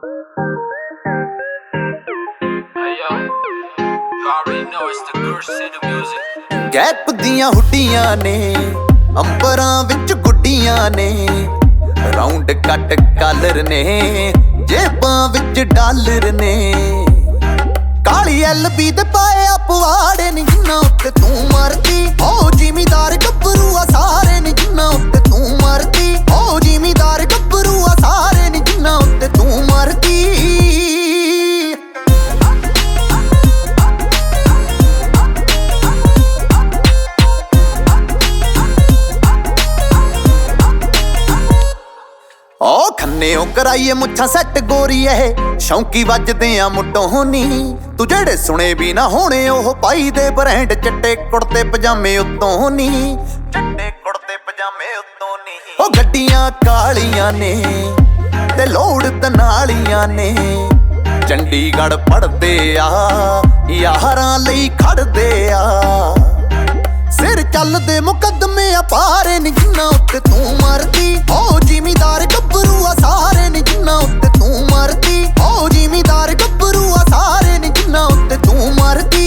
Gap ਦੀਆਂ ਹੁੱਡੀਆਂ ਨੇ ਅੰਬਰਾਂ ਵਿੱਚ ਗੁੱਡੀਆਂ ਨੇ, ਰਾਉਂਡ ਕੱਟ ਕਾਲਰ ਨੇ ਜੇਬਾਂ ਵਿੱਚ ਡਾਲਰ ਨੇ, ਕਾਲੀ ਐਲਬੀ ਦੇ ਪਾਏ ਆ ਪਵਾੜੇ ਨੀ ਜਿੰਨਾ ਉੱਤੇ ਤੂੰ ਮਰਦੀ। ਓ ਜ਼ਿਮੀਦਾਰ ਗੱਭਰੂ ਆ ਸਾਰੇ ਨੀ ਜਿੰਨਾ ਉੱਤੇ ਤੂੰ ਮਰਦੀ। ਓ ਜ਼ਿਮੀਦਾਰ ਗੱਭਰੂ ਆ ਸਾਰੇ ਨੀ ਜਿੰਨਾ ਉੱਤੇ ਤੂੰ ਮਰਦੀ। ਓ ਖੰਨਿਓ ਕਰਾਈਏ ਮੁੱਛਾਂ ਸੈੱਟ ਗੋਰੀ ਇਹ ਸ਼ੌਂਕੀ ਵੱਜਦੇ ਆ ਮੁੱਢੋਂ ਨੀ, ਤੂੰ ਜਿਹੜੇ ਸੁਣੇ ਵੀ ਨਾ ਹੋਣੇ ਉਹ ਪਾਈ ਦੇ ਬ੍ਰਾਂਡ ਚਿੱਟੇ ਕੁੜਤੇ ਪਜਾਮੇ ਉੱਤੋਂ ਨੀ, ਚਿੱਟੇ ਕੁੜਤੇ ਪਜਾਮੇ ਉੱਤੋਂ ਨੀ। ਓ ਗੱਡੀਆਂ ਕਾਲੀਆਂ ਨੇ ਤੇ ਲੋੜ ਤਨਾਲੀਆਂ ਨੇ, ਚੰਡੀਗੜ੍ਹ ਪੜਦੇ ਆ ਯਾਰਾਂ ਲਈ ਖੜਦੇ ਆ, ਸਿਰ ਚੱਲਦੇ ਮੁਕੱਦਮੇ ਆ ਪਾਰੇ ਨੀ ਜਿੰਨਾ ਉੱਤੇ ਤੂੰ ਮਰਦੀ। ਓ ਜ਼ਿਮੀਦਾਰ ਗੱਭਰੂ ਆ ਸਾਰੇ ਨੀ ਜਿੰਨਾ ਉੱਤੇ ਤੂੰ ਮਰਦੀ। ਓ ਜ਼ਿਮੀਦਾਰ ਗੱਭਰੂ ਆ ਸਾਰੇ ਨੀ ਜਿੰਨਾ ਉੱਤੇ ਤੂੰ ਮਰਦੀ।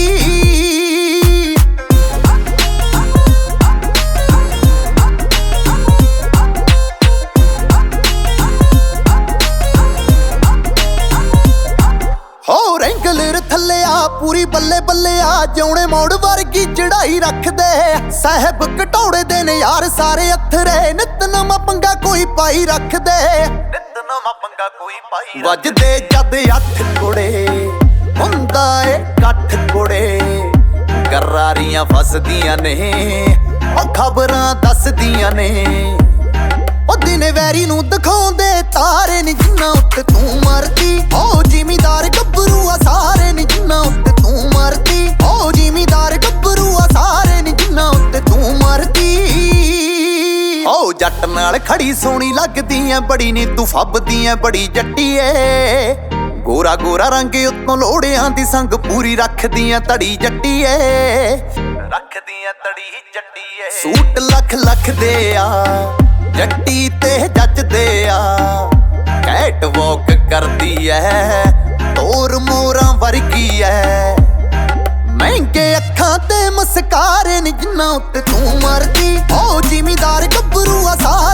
ਹੋ ਰੈਂਗਲਰ ਥੱਲੇ ਆ ਪੂਰੀ ਬੱਲੇ ਬੱਲੇ ਆ, ਜਿਉਣੇ ਮੋੜ ਵਰਗੀ ਚੜਾਈ ਰੱਖਦੇ, ਸਾਹਿਬ ਘਟੌੜੇ ਦੇ ਨੇ ਯਾਰ ਸਾਰੇ ਅਥਰੇ, ਨਿਤ ਨਵਾਂ ਪੰਗਾ ਕੋਈ ਪਾਈ ਰੱਖਦੇ, ਨਿਤ ਨਵਾਂ ਪੰਗਾ ਕੋਈ ਪਾਈ। ਵੱਜਦੇ ਜਦ ਅੱਠ ਕੁੜੇ ਹੁੰਦਾ ਏ ਕੱਠ ਕੁੜੇ, ਗਰਾਰੀਆਂ ਫਸਦੀਆਂ ਨੇ ਉਹ ਖਬਰਾਂ ਦੱਸਦੀਆਂ ਨੇ, ਉਹ ਦਿਨੇ ਵੈਰੀ ਨੂੰ ਦਿਖਾਉਂਦੇ ਤਾਰੇ ਨੀ ਜਿੰਨਾ ਉੱਤੇ ਤੂੰ ਮਰਦੀ। ਓ ਜ਼ਿਮੀਦਾਰ ਗੱਭਰੂ ਆ ਸਾਰੇ ਨੀ ਜਿੰਨਾ ਉੱਤੇ ਤੂੰ ਮਰਦੀ। ਓ ਜ਼ਿਮੀਦਾਰ ਗੱਭਰੂ ਆ ਸਾਰੇ ਨੀ ਜਿੰਨਾ ਉੱਤੇ ਤੂੰ ਮਰਦੀ। ਓ ਜੱਟ ਨਾਲ ਖੜੀ ਸੋਹਣੀ ਲੱਗਦੀ ਐ ਬੜੀ ਨੀ ਤੂੰ ਫੱਬਦੀ ਐ ਬੜੀ ਜੱਟੀ ਏ, ਗੋਰਾ ਗੋਰਾ ਰੰਗ ਉੱਤੋਂ ਲੋੜਿਆਂ ਦੀ ਸੰਗ ਪੂਰੀ ਰੱਖਦੀ ਐ ਤੜੀ ਜੱਟੀ ਏ, ਰੱਖਦੀ ਐ ਤੜੀ ਜੱਟੀ ਏ। ਸੂਟ ਲੱਖ ਲੱਖ ਦੇ ਆ ਜੱਟੀ ਤੇ ਜੱਜਦੇ ਆ, ਕੈਟ ਵਾਕ ਕਰਦੀ ਐ ਤੋਰ ਮੋਰਾਂ ਵਰਗੀ ਐ, ਮਹਿੰਗੇ ਅੱਖਾਂ ਤੇ ਮਸਕਾਰੇ ਨੀ ਜਿੰਨਾ ਉੱਤੇ ਤੂੰ ਮਰਦੀ। ਓ ਜ਼ਿਮੀਦਾਰ ਗੱਭਰੂ ਆ